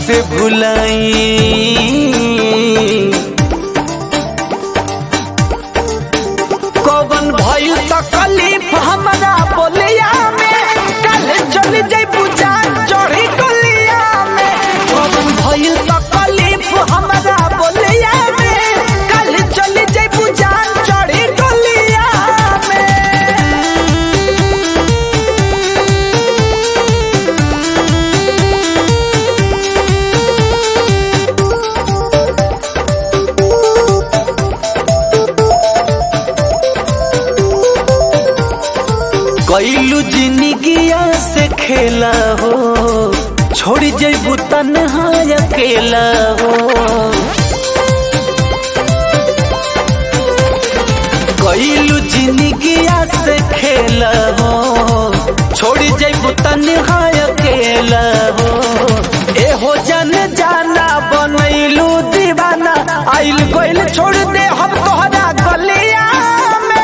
कैसे भुलाई। कौन भइल तकलीफ हमरा बोलिया में, कल चल जइबू जान चढ़ी गलिया में। कौन भइल तकलीफ हमरा बोलिया में, कल चल जइबू जान चढ़ी गलिया में। कैलू जिंदगिया से खेला हो, छोड़ जइबू तन्हा अकेला हो। कैलू जिंदगिया से खेला हो, छोड़ जइबू तन्हा अकेला हो। एहो जन जाना बनैलू दीवाना, आइल गइल छोड़ दे हम तोहरा गलिया में।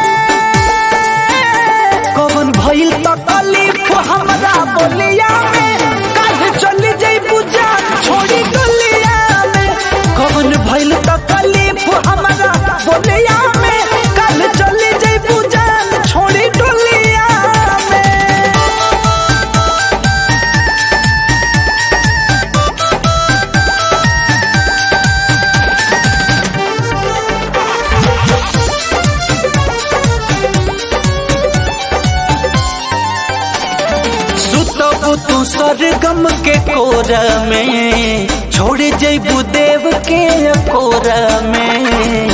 कौन भइल तकलीफ हमरा बोलिया में, कल चली जइबू जान छोड़ी गलिया में। कौन भइल तकलीफ हमरा बोलिया में, कल चली जइबू जान छोड़ी गलिया में। सुतबू तू सरगम के कोरा में, छोड़ जइबू देव के कोरा में।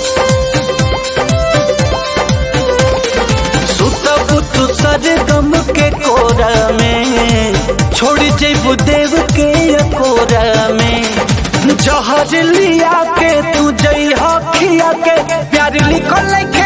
सुतबू तू सरगम के कोरा में, छोड़ जइबू देव के कोरा में। जहर लिया के तू जइहा खिया के, प्यार लिखल